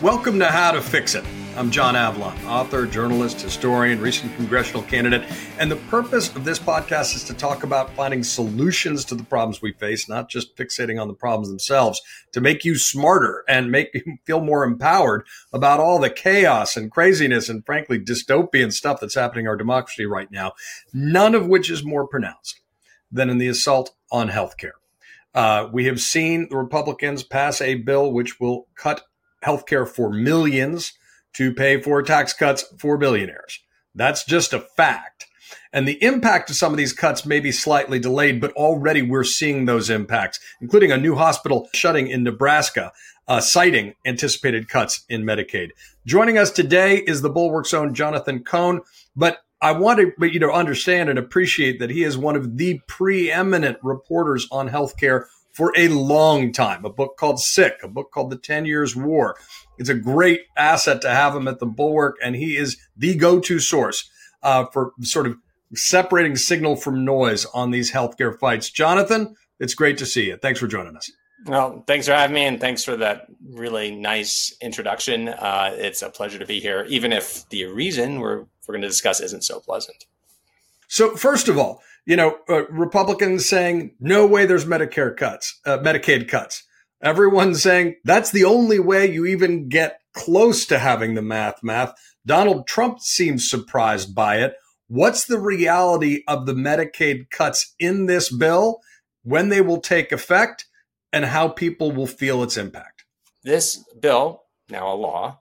Welcome to How to Fix It. I'm John Avlon, author, journalist, historian, recent congressional candidate, and the purpose of this podcast is to talk about finding solutions to the problems we face, not just fixating on the problems themselves, to make you smarter and make you feel more empowered about all the chaos and craziness and, frankly, dystopian stuff that's happening in our democracy right now, none of which is more pronounced than in the assault on healthcare. We have seen the Republicans pass a bill which will cut healthcare for millions to pay for tax cuts for billionaires. That's just a fact. And the impact of some of these cuts may be slightly delayed, but already we're seeing those impacts, including a new hospital shutting in Nebraska, citing anticipated cuts in Medicaid. Joining us today is the Bulwark's own Jonathan Cohn, but I want to understand and appreciate that he is one of the preeminent reporters on healthcare for a long time. A book called Sick, a book called The 10 Years' War. It's a great asset to have him at the Bulwark, and he is the go-to source for sort of separating signal from noise on these healthcare fights. Jonathan, it's great to see you. Thanks for joining us. Well, thanks for having me, and thanks for that really nice introduction. It's a pleasure to be here, even if the reason we're going to discuss isn't so pleasant. So first of all, Republicans saying, no way there's Medicaid cuts. Everyone's saying that's the only way you even get close to having the math. Donald Trump seems surprised by it. What's the reality of the Medicaid cuts in this bill, when they will take effect, and how people will feel its impact? This bill, now a law,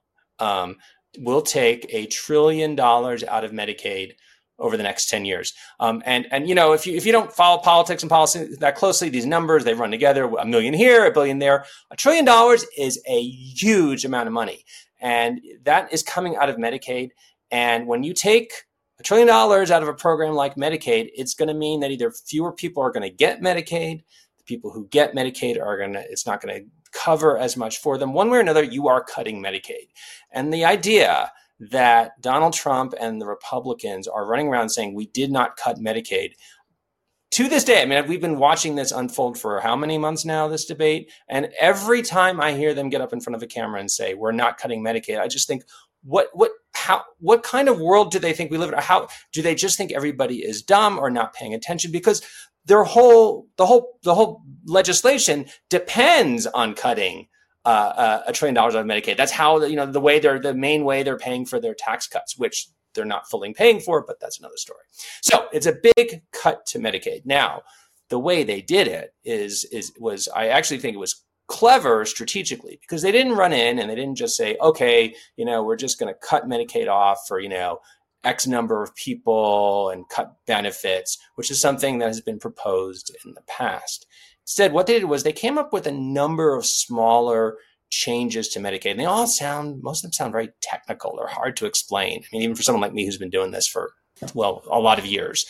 will take $1 trillion out of Medicaid over the next 10 years. And if you don't follow politics and policy that closely, these numbers, they run together, $1 million here, $1 billion there. $1 trillion is a huge amount of money. And that is coming out of Medicaid. And when you take $1 trillion out of a program like Medicaid, it's going to mean that either fewer people are going to get Medicaid, the people who get Medicaid it's not going to cover as much for them. One way or another, you are cutting Medicaid. And the idea that Donald Trump and the Republicans are running around saying we did not cut Medicaid. To this day, I mean, we've been watching this unfold for how many months now, this debate? And every time I hear them get up in front of a camera and say, we're not cutting Medicaid, I just think, what kind of world do they think we live in? How do they just think everybody is dumb or not paying attention? Because the whole legislation depends on cutting $1 trillion out of Medicaid. That's how the main way they're paying for their tax cuts, which they're not fully paying for, but that's another story. So it's a big cut to Medicaid. Now, the way they did it was I actually think it was clever strategically, because they didn't run in and they didn't just say, okay, we're just going to cut Medicaid off for X number of people and cut benefits, which is something that has been proposed in the past. Instead, what they did was they came up with a number of smaller changes to Medicaid. And most of them sound very technical. They're hard to explain. I mean, even for someone like me who's been doing this for, a lot of years,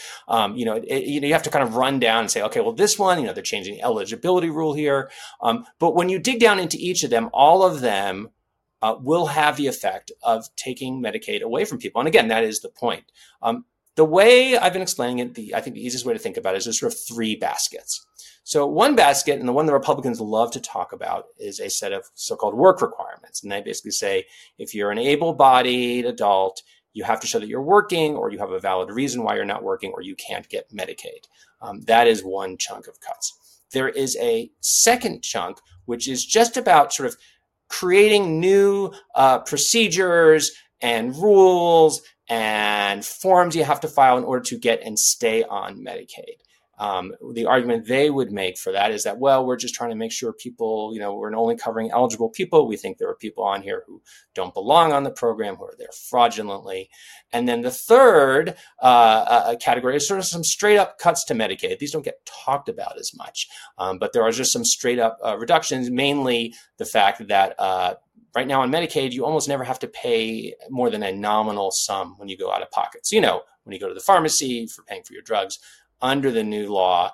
you have to kind of run down and say, okay, well, this one, they're changing the eligibility rule here. But when you dig down into each of them, all of them will have the effect of taking Medicaid away from people. And again, that is the point. The way I've been explaining it, I think the easiest way to think about it is there's sort of three baskets. So one basket, and the one the Republicans love to talk about, is a set of so-called work requirements. And they basically say, if you're an able-bodied adult, you have to show that you're working, or you have a valid reason why you're not working, or you can't get Medicaid. That is one chunk of cuts. There is a second chunk, which is just about sort of creating new procedures and rules and forms you have to file in order to get and stay on Medicaid. The argument they would make for that is that, well, we're just trying to make sure people, we're only covering eligible people. We think there are people on here who don't belong on the program, who are there fraudulently. And then the third category is sort of some straight up cuts to Medicaid. These don't get talked about as much, but there are just some straight up reductions, mainly the fact that right now on Medicaid, you almost never have to pay more than a nominal sum when you go out of pocket. So, when you go to the pharmacy for paying for your drugs, under the new law,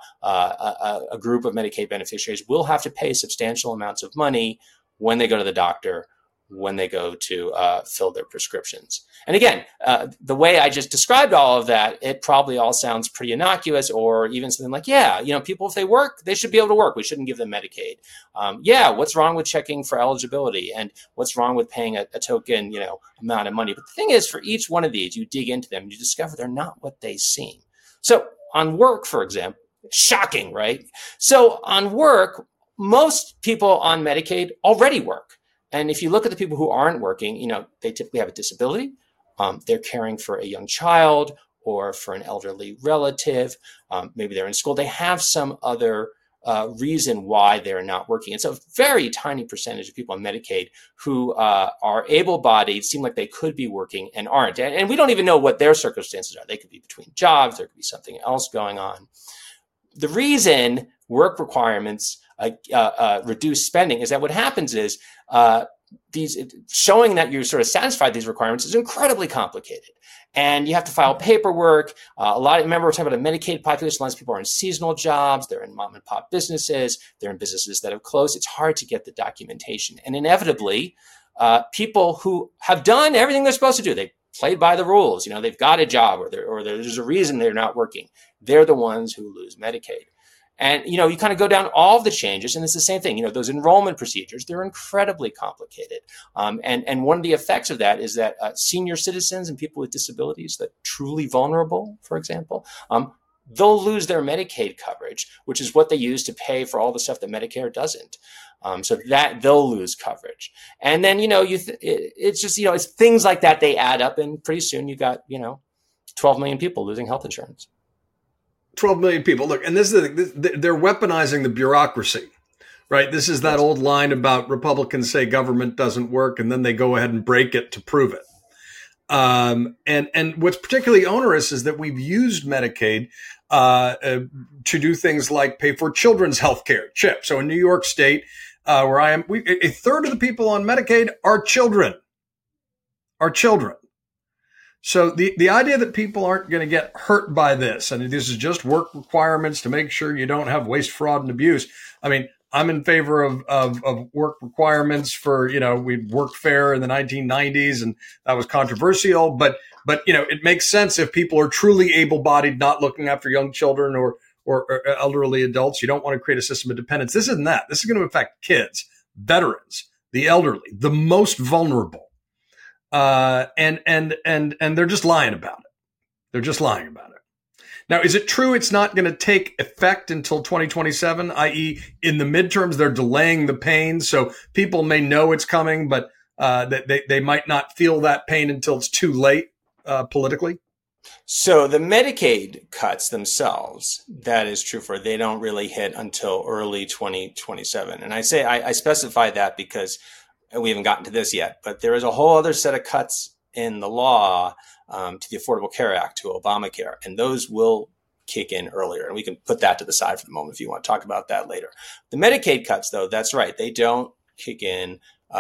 a group of Medicaid beneficiaries will have to pay substantial amounts of money when they go to the doctor, when they go to fill their prescriptions. And again, the way I just described all of that, it probably all sounds pretty innocuous, or even something like, people, if they work, they should be able to work. We shouldn't give them Medicaid. What's wrong with checking for eligibility? And what's wrong with paying a token, amount of money? But the thing is, for each one of these, you dig into them, you discover they're not what they seem. So on work, for example, shocking, right? So on work, most people on Medicaid already work. And if you look at the people who aren't working, they typically have a disability. They're caring for a young child or for an elderly relative. Maybe they're in school. They have some other reason why they're not working. It's a very tiny percentage of people on Medicaid who are able-bodied, seem like they could be working and aren't. And we don't even know what their circumstances are. They could be between jobs. There could be something else going on. The reason work requirements reduce spending is that what happens is these showing that you're sort of satisfied these requirements is incredibly complicated, and you have to file paperwork. Remember, we're talking about a Medicaid population. A lot of people are in seasonal jobs. They're in mom and pop businesses. They're in businesses that have closed. It's hard to get the documentation, and inevitably, people who have done everything they're supposed to do, they played by the rules. They've got a job, or there's a reason they're not working. They're the ones who lose Medicaid. And, you kind of go down all of the changes, and it's the same thing. Those enrollment procedures, they're incredibly complicated. And one of the effects of that is that senior citizens and people with disabilities that are truly vulnerable, for example, they'll lose their Medicaid coverage, which is what they use to pay for all the stuff that Medicare doesn't. So that they'll lose coverage. And then, it's just, it's things like that. They add up, and pretty soon you got, 12 million people losing health insurance. 12 million people. Look, and they're weaponizing the bureaucracy, right? This is that old line about Republicans say government doesn't work, and then they go ahead and break it to prove it. And what's particularly onerous is that we've used Medicaid to do things like pay for children's health care, CHIP. So in New York State, where I am, a third of the people on Medicaid are children. So the idea that people aren't going to get hurt by this, and this is just work requirements to make sure you don't have waste, fraud, and abuse. I mean, I'm in favor of work requirements for, we worked fair in the 1990s, and that was controversial. But it makes sense if people are truly able-bodied, not looking after young children or elderly adults. You don't want to create a system of dependence. This isn't that. This is going to affect kids, veterans, the elderly, the most vulnerable. And they're just lying about it. Now, is it true it's not going to take effect until 2027, i.e. in the midterms, they're delaying the pain. So people may know it's coming, but, they might not feel that pain until it's too late, politically. So the Medicaid cuts themselves, that is true for, they don't really hit until early 2027. And I specify that because we haven't gotten to this yet, but there is a whole other set of cuts in the law to the Affordable Care Act, to Obamacare, and those will kick in earlier. And we can put that to the side for the moment if you want to talk about that later. The Medicaid cuts, though, that's right. They don't kick in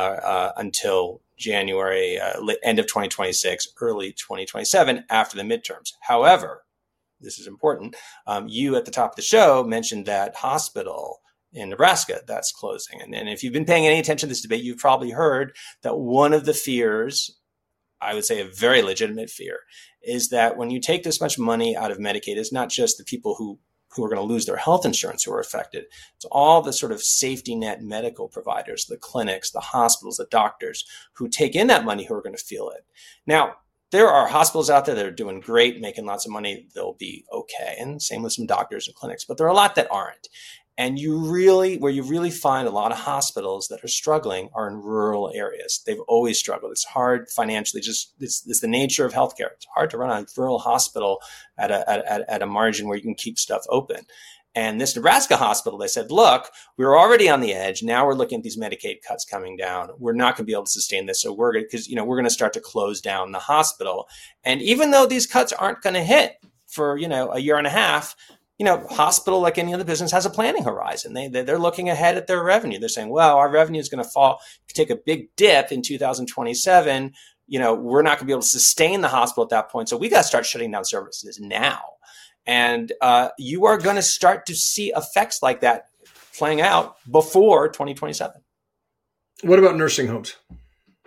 until January, end of 2026, early 2027, after the midterms. However, this is important. You at the top of the show mentioned that hospital in Nebraska that's closing. And if you've been paying any attention to this debate, you've probably heard that one of the fears, I would say a very legitimate fear, is that when you take this much money out of Medicaid, it's not just the people who are going to lose their health insurance who are affected. It's all the sort of safety net medical providers, the clinics, the hospitals, the doctors who take in that money who are going to feel it. Now, there are hospitals out there that are doing great, making lots of money. They'll be okay. And same with some doctors and clinics, but there are a lot that aren't. And where you really find a lot of hospitals that are struggling are in rural areas. They've always struggled. It's hard financially. It's the nature of healthcare. It's hard to run a rural hospital at a margin where you can keep stuff open. And this Nebraska hospital, they said, look, we were already on the edge. Now we're looking at these Medicaid cuts coming down. We're not going to be able to sustain this. So we're going to start to close down the hospital. And even though these cuts aren't going to hit for, a year and a half, hospital, like any other business, has a planning horizon. They're looking ahead at their revenue. They're saying, well, our revenue is going to take a big dip in 2027. We're not going to be able to sustain the hospital at that point. So we got to start shutting down services now. And you are going to start to see effects like that playing out before 2027. What about nursing homes?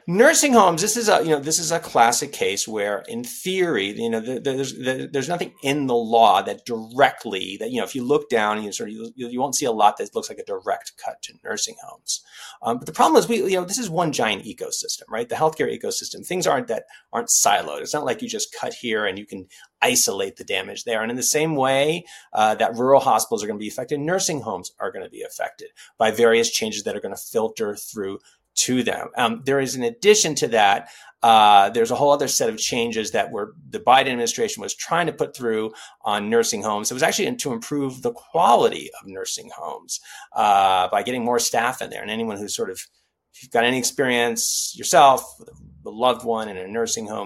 Nursing homes. This is a classic case where, in theory, there's nothing in the law that directly if you look down, you won't see a lot that looks like a direct cut to nursing homes. But the problem is this is one giant ecosystem, right? The healthcare ecosystem. Things aren't siloed. It's not like you just cut here and you can isolate the damage there. And in the same way that rural hospitals are going to be affected, nursing homes are going to be affected by various changes that are going to filter through to them. There is, in addition to that, there's a whole other set of changes that the Biden administration was trying to put through on nursing homes. It was actually to improve the quality of nursing homes by getting more staff in there. And anyone who's if you've got any experience yourself with a loved one in a nursing home,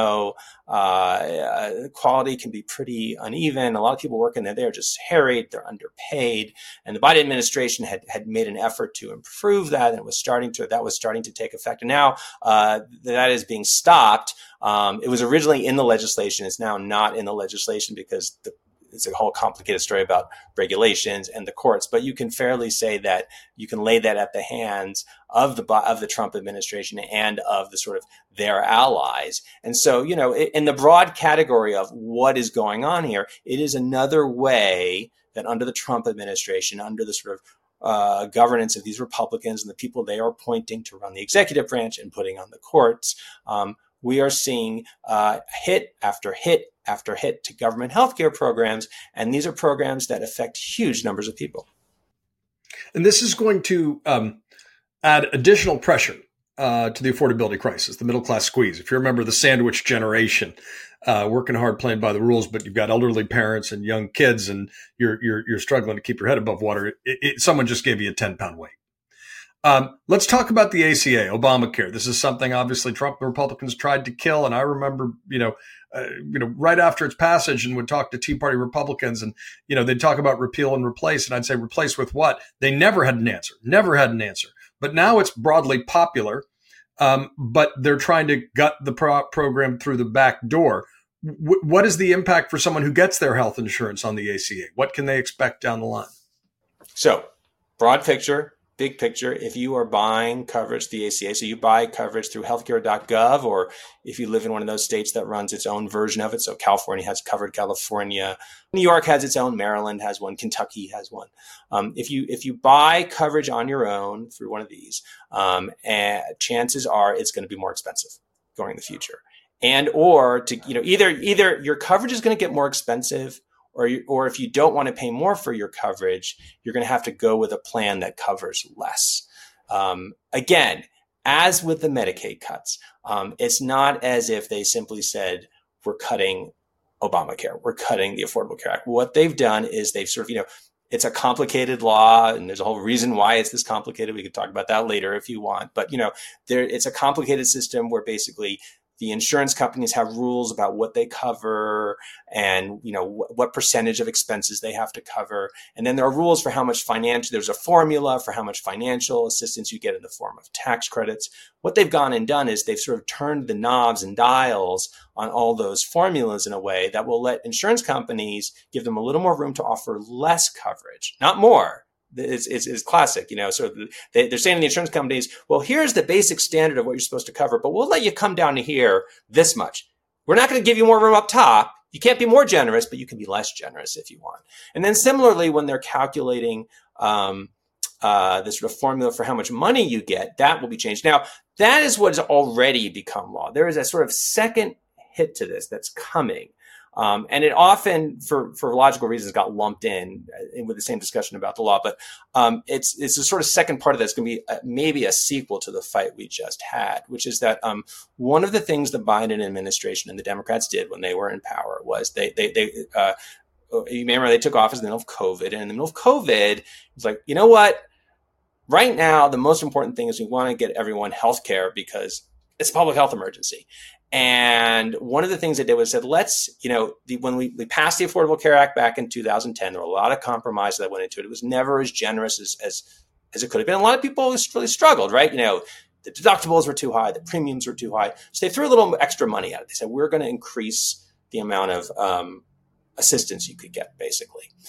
quality can be pretty uneven. A lot of people working there, they're just harried, they're underpaid. And the Biden administration had made an effort to improve that, and that was starting to take effect. And now that is being stopped. It was originally in the legislation. It's now not in the legislation because it's a whole complicated story about regulations and the courts, but you can fairly say that you can lay that at the hands of the Trump administration and of their allies. And so, in the broad category of what is going on here, it is another way that under the Trump administration, under the governance of these Republicans and the people they are appointing to run the executive branch and putting on the courts, we are seeing hit after hit after hit to government healthcare programs. And these are programs that affect huge numbers of people. And this is going to add additional pressure to the affordability crisis, the middle class squeeze. If you remember the sandwich generation, working hard, playing by the rules, but you've got elderly parents and young kids, and you're struggling to keep your head above water. Someone just gave you a 10-pound weight. Let's talk about the ACA, Obamacare. This is something obviously Trump and Republicans tried to kill. And I remember, right after its passage, and would talk to Tea Party Republicans, and, they'd talk about repeal and replace. And I'd say, replace with what? They never had an answer. But now it's broadly popular. But they're trying to gut the program through the back door. What is the impact for someone who gets their health insurance on the ACA? What can they expect down the line? So, broad picture. Big picture, if you are buying coverage, the ACA, so you buy coverage through healthcare.gov, or if you live in one of those states that runs its own version of it. So California has Covered California, New York has its own, Maryland has one, Kentucky has one. If you buy coverage on your own through one of these, chances are it's going to be more expensive going in the future. And or to either your coverage is going to get more expensive, or if you don't want to pay more for your coverage, you're going to have to go with a plan that covers less. Again, as with the Medicaid cuts, it's not as if they simply said, we're cutting Obamacare, we're cutting the Affordable Care Act. What they've done is they've it's a complicated law, and there's a whole reason why it's this complicated. We could talk about that later if you want. But, it's a complicated system where basically the insurance companies have rules about what they cover and, what percentage of expenses they have to cover. And then there are rules for how much there's a formula for how much financial assistance you get in the form of tax credits. What they've gone and done is they've turned the knobs and dials on all those formulas in a way that will let insurance companies give them a little more room to offer less coverage, not more. It's classic, so they're saying to the insurance companies, well, here's the basic standard of what you're supposed to cover, but we'll let you come down to here this much. We're not going to give you more room up top. You can't be more generous, but you can be less generous if you want. And then similarly, when they're calculating the formula for how much money you get, that will be changed. Now, that is what has already become law. There is a second hit to this that's coming. And it often, for logical reasons, got lumped in with the same discussion about the law. But it's a second part of that's going to be maybe a sequel to the fight we just had, which is that one of the things the Biden administration and the Democrats did when they were in power was you may remember they took office in the middle of COVID. And in the middle of COVID, it was like, you know what? Right now, the most important thing is we want to get everyone health care because it's a public health emergency. And one of the things they did was said, when we passed the Affordable Care Act back in 2010, there were a lot of compromises that went into it. It was never as generous as it could have been. A lot of people really struggled, right? The deductibles were too high, the premiums were too high. So they threw a little extra money at it. They said, we're going to increase the amount of assistance you could get, basically.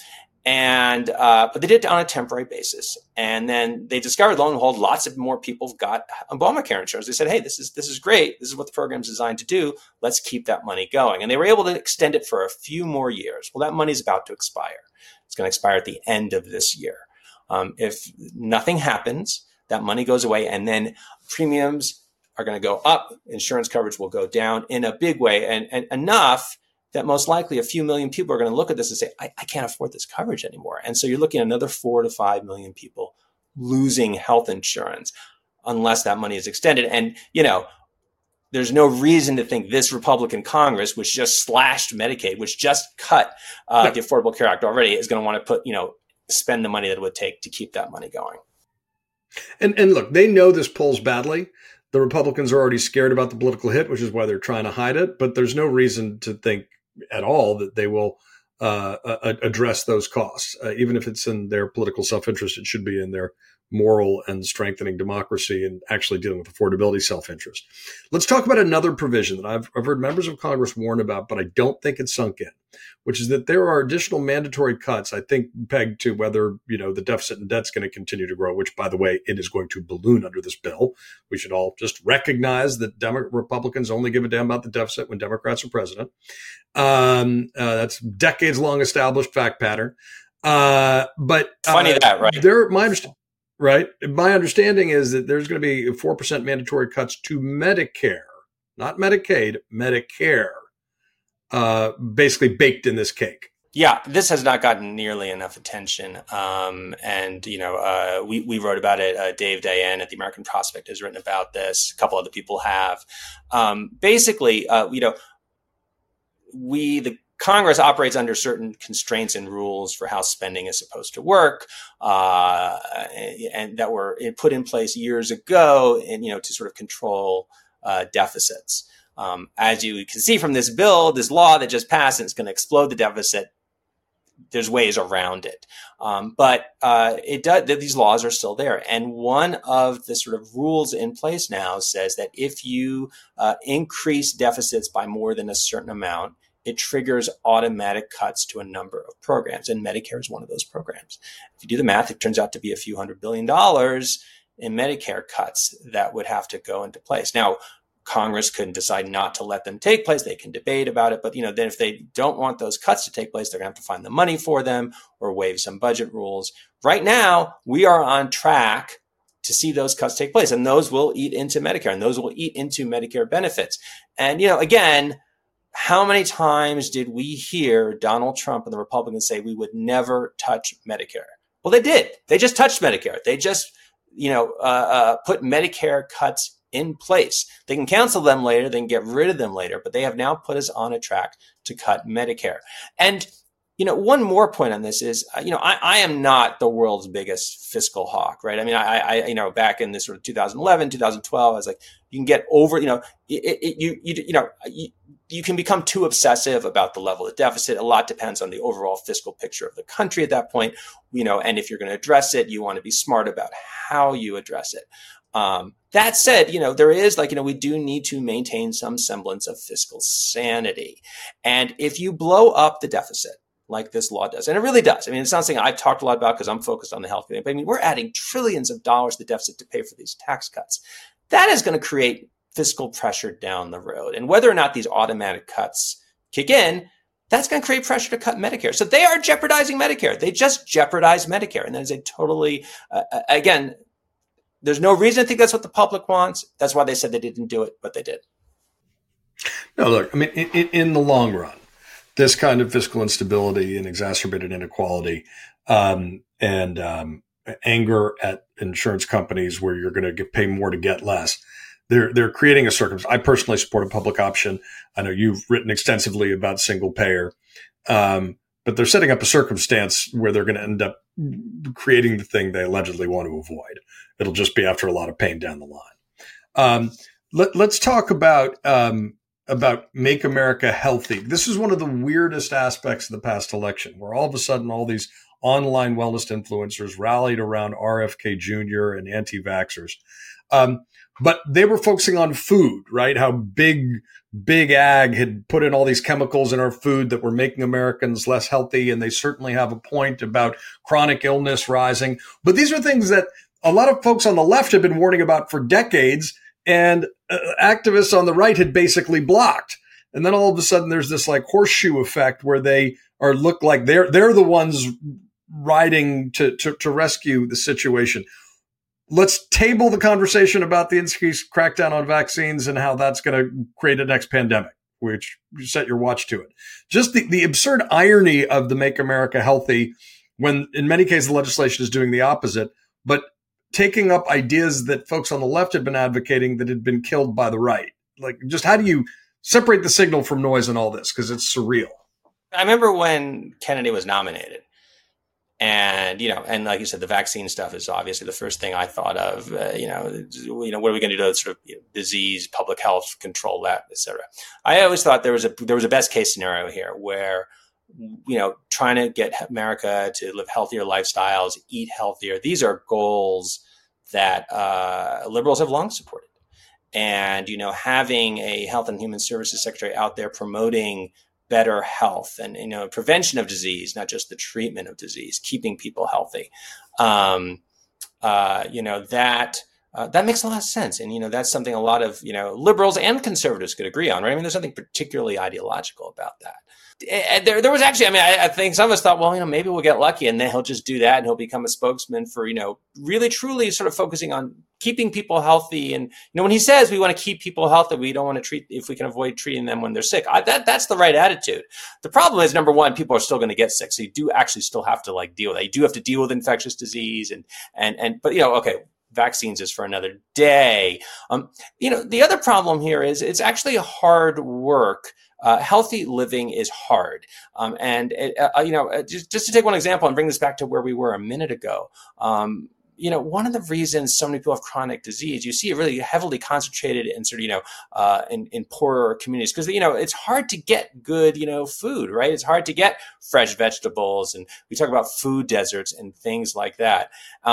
And but they did it on a temporary basis, and then they discovered, lo and behold, lots of more people got Obamacare insurance. They said, "Hey, this is great. This is what the program's designed to do. Let's keep that money going." And they were able to extend it for a few more years. Well, that money's about to expire. It's going to expire at the end of this year. If nothing happens, that money goes away, and then premiums are going to go up. Insurance coverage will go down in a big way, and enough that most likely a few million people are going to look at this and say, I can't afford this coverage anymore. And so you're looking at another 4 to 5 million people losing health insurance unless that money is extended. And, there's no reason to think this Republican Congress, which just slashed Medicaid, which just cut the Affordable Care Act already, is going to want to spend the money that it would take to keep that money going. And look, they know this polls badly. The Republicans are already scared about the political hit, which is why they're trying to hide it. But there's no reason to think at all that they will address those costs. Even if it's in their political self-interest, it should be in their moral and strengthening democracy and actually dealing with affordability self-interest. Let's talk about another provision that I've heard members of Congress warn about, but I don't think it's sunk in, which is that there are additional mandatory cuts, I think, pegged to whether, the deficit and debt's going to continue to grow, which, by the way, it is going to balloon under this bill. We should all just recognize that Republicans only give a damn about the deficit when Democrats are president. That's decades-long established fact pattern. But funny that, right? Right. My understanding is that there's going to be 4% mandatory cuts to Medicare, not Medicaid, Medicare, basically baked in this cake. Yeah, this has not gotten nearly enough attention. We wrote about it. Dave Dayen at the American Prospect has written about this. A couple other people have. The Congress operates under certain constraints and rules for how spending is supposed to work, and that were put in place years ago, and to sort of control deficits. As you can see from this bill, this law that just passed, and it's going to explode the deficit. There's ways around it, but it does. These laws are still there, and one of the sort of rules in place now says that if you increase deficits by more than a certain amount, it triggers automatic cuts to a number of programs, and Medicare is one of those programs. If you do the math, it turns out to be a few $100 billion in Medicare cuts that would have to go into place. Now, Congress could decide not to let them take place. They can debate about it, but then if they don't want those cuts to take place, they're going to have to find the money for them or waive some budget rules. Right now, we are on track to see those cuts take place, and those will eat into Medicare, and those will eat into Medicare benefits. And again, how many times did we hear Donald Trump and the Republicans say we would never touch Medicare? Well, they did. They just touched Medicare. They just, put Medicare cuts in place. They can cancel them later. They can get rid of them later, but they have now put us on a track to cut Medicare. And, one more point on this is, I am not the world's biggest fiscal hawk, right? I mean, I back in this sort of 2011, 2012, I was like, you can get over, you can become too obsessive about the level of deficit. A lot depends on the overall fiscal picture of the country at that point, and if you're going to address it, you want to be smart about how you address it. That said, there is we do need to maintain some semblance of fiscal sanity. And if you blow up the deficit, like this law does, and it really does. I mean, it's not something I've talked a lot about because I'm focused on the health thing, but I mean, we're adding trillions of dollars to the deficit to pay for these tax cuts. That is going to create fiscal pressure down the road. And whether or not these automatic cuts kick in, that's going to create pressure to cut Medicare. So they are jeopardizing Medicare. They just jeopardize Medicare. And that is a totally, again, there's no reason to think that's what the public wants. That's why they said they didn't do it, but they did. No, look, I mean, in the long run, this kind of fiscal instability and exacerbated inequality and anger at insurance companies where you're going to pay more to get less, they're creating a circumstance. I personally support a public option. I know you've written extensively about single payer, but they're setting up a circumstance where they're going to end up creating the thing they allegedly want to avoid. It'll just be after a lot of pain down the line. Let's talk about Make America Healthy. This is one of the weirdest aspects of the past election, where all of a sudden all these online wellness influencers rallied around RFK Jr. and anti-vaxxers. but they were focusing on food, right? How big ag had put in all these chemicals in our food that were making Americans less healthy. And they certainly have a point about chronic illness rising. But these are things that a lot of folks on the left have been warning about for decades, and activists on the right had basically blocked. And then all of a sudden there's this like horseshoe effect where they look like they're the ones riding to rescue the situation. Let's table the conversation about the increased crackdown on vaccines and how that's going to create a next pandemic, which you set your watch to it. Just the absurd irony of the Make America Healthy, when in many cases the legislation is doing the opposite, but taking up ideas that folks on the left had been advocating that had been killed by the right. Like, just how do you separate the signal from noise in all this? Because it's surreal. I remember when Kennedy was nominated. And, and like you said, the vaccine stuff is obviously the first thing I thought of, what are we going to do to sort of disease, public health, control that, et cetera. I always thought there was a best case scenario here where, trying to get America to live healthier lifestyles, eat healthier. These are goals that liberals have long supported. And, having a Health and Human Services Secretary out there promoting better health and, prevention of disease, not just the treatment of disease, keeping people healthy. That makes a lot of sense. And, that's something a lot of, liberals and conservatives could agree on, right? I mean, there's something particularly ideological about that. And there was actually, I think some of us thought, well, maybe we'll get lucky and then he'll just do that and he'll become a spokesman for, really truly sort of focusing on keeping people healthy. And, when he says we want to keep people healthy, we don't want to treat, if we can avoid treating them when they're sick, that's the right attitude. The problem is, number one, people are still going to get sick. So you do actually still have to deal with that. You do have to deal with infectious disease but okay, vaccines is for another day. The other problem here is it's actually hard work. Healthy living is hard. Just to take one example and bring this back to where we were a minute ago, one of the reasons so many people have chronic disease, you see it really heavily concentrated in sort of, in poorer communities, because, it's hard to get good, food, right? It's hard to get fresh vegetables, and we talk about food deserts and things like that.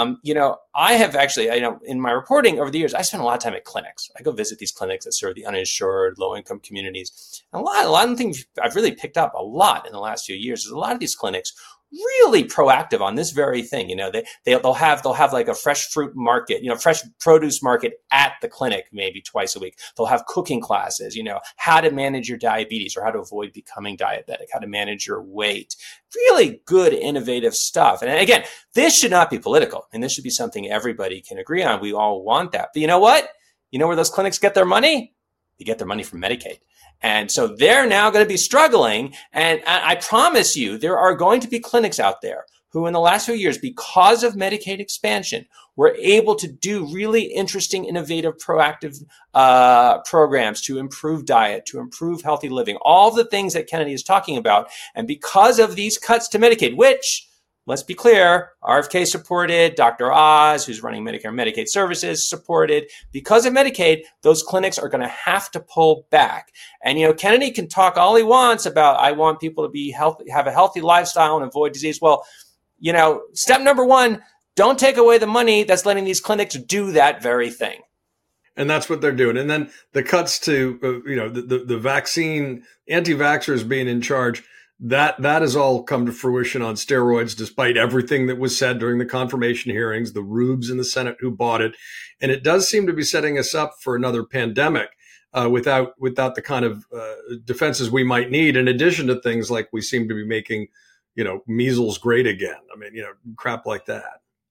I have actually, in my reporting over the years, I spent a lot of time at clinics. I go visit these clinics that serve the uninsured, low-income communities. And a lot of things I've really picked up a lot in the last few years is a lot of these clinics really proactive on this very thing. They'll have like a fresh fruit market, fresh produce market at the clinic, maybe twice a week. They'll have cooking classes, how to manage your diabetes or how to avoid becoming diabetic, how to manage your weight. Really good, innovative stuff. And again, this should not be political, and this should be something everybody can agree on. We all want that. But you know what? You know where those clinics get their money? They get their money from Medicaid. And so they're now going to be struggling. And I promise you, there are going to be clinics out there who in the last few years, because of Medicaid expansion, were able to do really interesting, innovative, proactive programs to improve diet, to improve healthy living, all the things that Kennedy is talking about. And because of these cuts to Medicaid, which, let's be clear, RFK supported, Dr. Oz, who's running Medicare and Medicaid services, supported. Because of Medicaid, those clinics are going to have to pull back. And, Kennedy can talk all he wants about, I want people to be healthy, have a healthy lifestyle and avoid disease. Well, step number one, don't take away the money that's letting these clinics do that very thing. And that's what they're doing. And then the cuts to, the vaccine, anti-vaxxers being in charge, that has all come to fruition on steroids, despite everything that was said during the confirmation hearings, the rubes in the Senate who bought it. And it does seem to be setting us up for another pandemic without the kind of defenses we might need, in addition to things like we seem to be making, measles great again. Crap like that.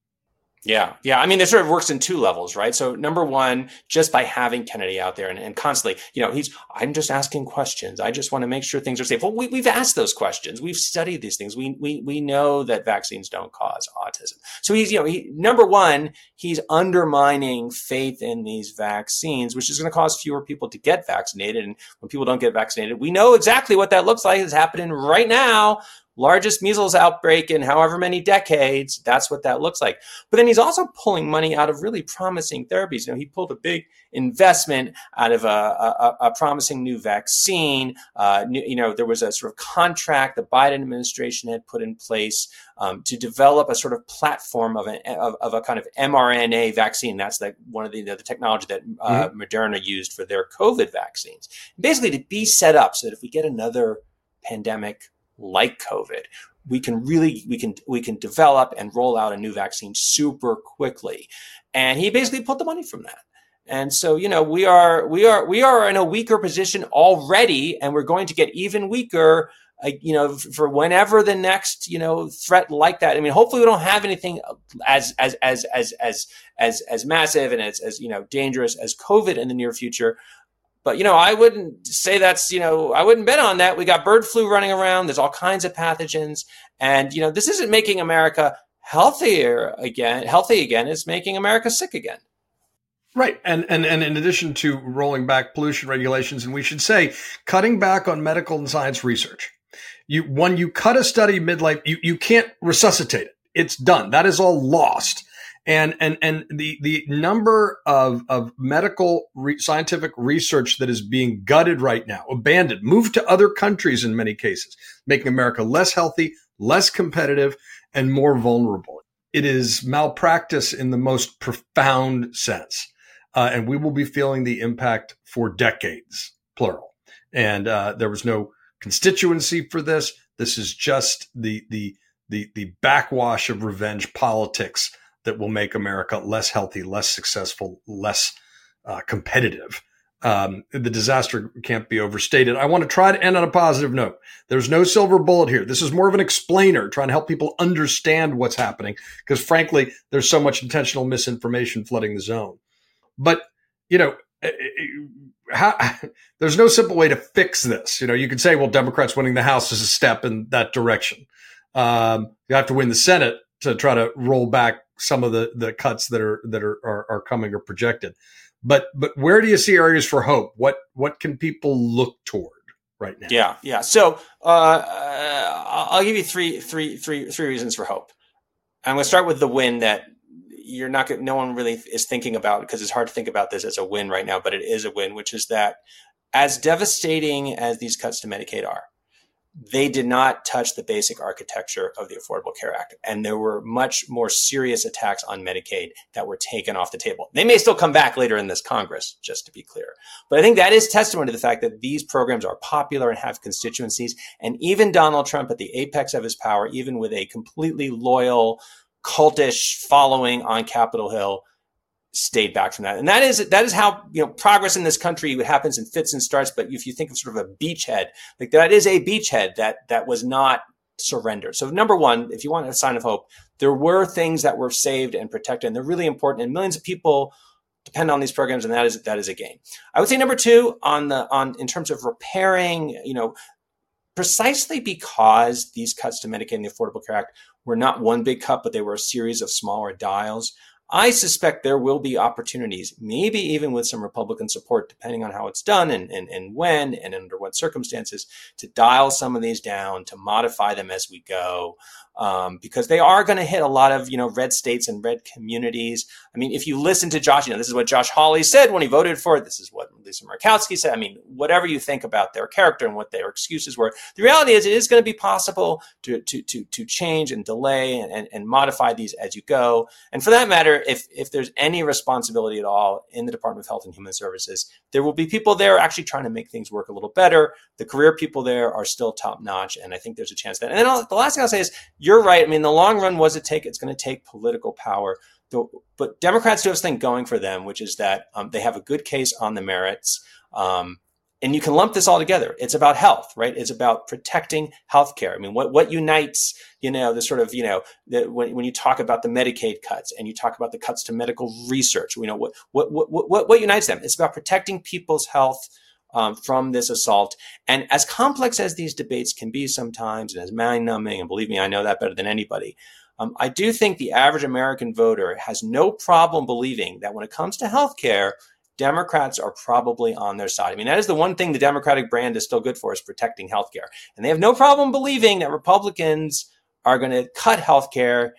Yeah. It sort of works in two levels, right? So number one, just by having Kennedy out there and constantly, I'm just asking questions. I just want to make sure things are safe. Well, we've asked those questions. We've studied these things. We know that vaccines don't cause autism. So he's, number one, he's undermining faith in these vaccines, which is going to cause fewer people to get vaccinated. And when people don't get vaccinated, we know exactly what that looks like. It's happening right now largest measles outbreak in however many decades. That's what that looks like. But then he's also pulling money out of really promising therapies. He pulled a big investment out of a promising new vaccine. There was a sort of contract the Biden administration had put in place to develop a sort of platform of a kind of mRNA vaccine. That's like one of the technology that Moderna used for their COVID vaccines. Basically, to be set up so that if we get another pandemic like COVID, we can develop and roll out a new vaccine super quickly. And he basically pulled the money from that. And so, we are in a weaker position already, and we're going to get even weaker, for whenever the next, threat like that. I mean, hopefully we don't have anything as massive and as dangerous as COVID in the near future. But, I wouldn't say I wouldn't bet on that. We got bird flu running around. There's all kinds of pathogens. And, this isn't making America healthy again. It's making America sick again. Right. And in addition to rolling back pollution regulations, and we should say cutting back on medical and science research. When you cut a study midlife, you can't resuscitate it. It's done. That is all lost. And the number of medical scientific research that is being gutted right now, abandoned, moved to other countries in many cases, making America less healthy, less competitive, and more vulnerable. It is malpractice in the most profound sense. And we will be feeling the impact for decades, plural. And there was no constituency for this. This is just the backwash of revenge politics that will make America less healthy, less successful, less competitive. The disaster can't be overstated. I want to try to end on a positive note. There's no silver bullet here. This is more of an explainer, trying to help people understand what's happening, because frankly, there's so much intentional misinformation flooding the zone. But, there's no simple way to fix this. You could say, well, Democrats winning the House is a step in that direction. You have to win the Senate to try to roll back some of the cuts that are coming or projected. But where do you see areas for hope? What can people look toward right now? Yeah. So I'll give you three reasons for hope. I'm going to start with the win that no one really is thinking about, because it's hard to think about this as a win right now, but it is a win, which is that as devastating as these cuts to Medicaid are, they did not touch the basic architecture of the Affordable Care Act. And there were much more serious attacks on Medicaid that were taken off the table. They may still come back later in this Congress, just to be clear. But I think that is testimony to the fact that these programs are popular and have constituencies. And even Donald Trump, at the apex of his power, even with a completely loyal, cultish following on Capitol Hill, stayed back from that. And that is how, progress in this country happens in fits and starts. But if you think of sort of a beachhead, like that is a beachhead that was not surrendered. So number one, if you want a sign of hope, there were things that were saved and protected, and they're really important. And millions of people depend on these programs, and that is a gain. I would say number two, in terms of repairing, precisely because these cuts to Medicaid and the Affordable Care Act were not one big cut, but they were a series of smaller dials. I suspect there will be opportunities, maybe even with some Republican support, depending on how it's done and when and under what circumstances, to dial some of these down, to modify them as we go, because they are going to hit a lot of, red states and red communities. I mean, if you listen to Josh, this is what Josh Hawley said when he voted for it. This is what Lisa Murkowski said. I mean, whatever you think about their character and what their excuses were, the reality is it is going to be possible to change and delay and modify these as you go. And for that matter, if there's any responsibility at all in the Department of Health and Human Services, there will be people there actually trying to make things work a little better. The career people there are still top notch, and I think there's a chance that. And then the last thing I'll say is, you're right. I mean, the long run, it's going to take political power. But Democrats do have this thing going for them, which is that they have a good case on the merits. And you can lump this all together. It's about health, right? It's about protecting healthcare. I mean, what unites, the sort of, when you talk about the Medicaid cuts and you talk about the cuts to medical research, what unites them? It's about protecting people's health from this assault. And as complex as these debates can be sometimes, and as mind-numbing, and believe me, I know that better than anybody, I do think the average American voter has no problem believing that when it comes to healthcare, Democrats are probably on their side. I mean, that is the one thing the Democratic brand is still good for, is protecting healthcare. And they have no problem believing that Republicans are going to cut healthcare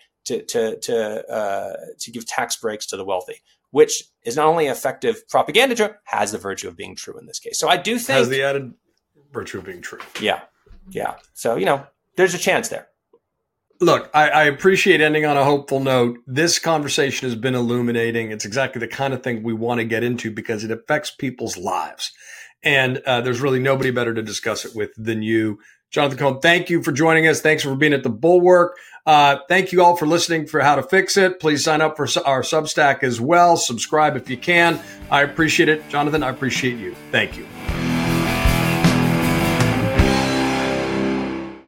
to give tax breaks to the wealthy, which is not only effective propaganda, has the virtue of being true in this case. So I do think has the added virtue of being true. Yeah. So, there's a chance there. Look, I appreciate ending on a hopeful note. This conversation has been illuminating. It's exactly the kind of thing we want to get into because it affects people's lives. And there's really nobody better to discuss it with than you. Jonathan Cohn, thank you for joining us. Thanks for being at the Bulwark. Thank you all for listening for How to Fix It. Please sign up for our Substack as well. Subscribe if you can. I appreciate it. Jonathan, I appreciate you. Thank you.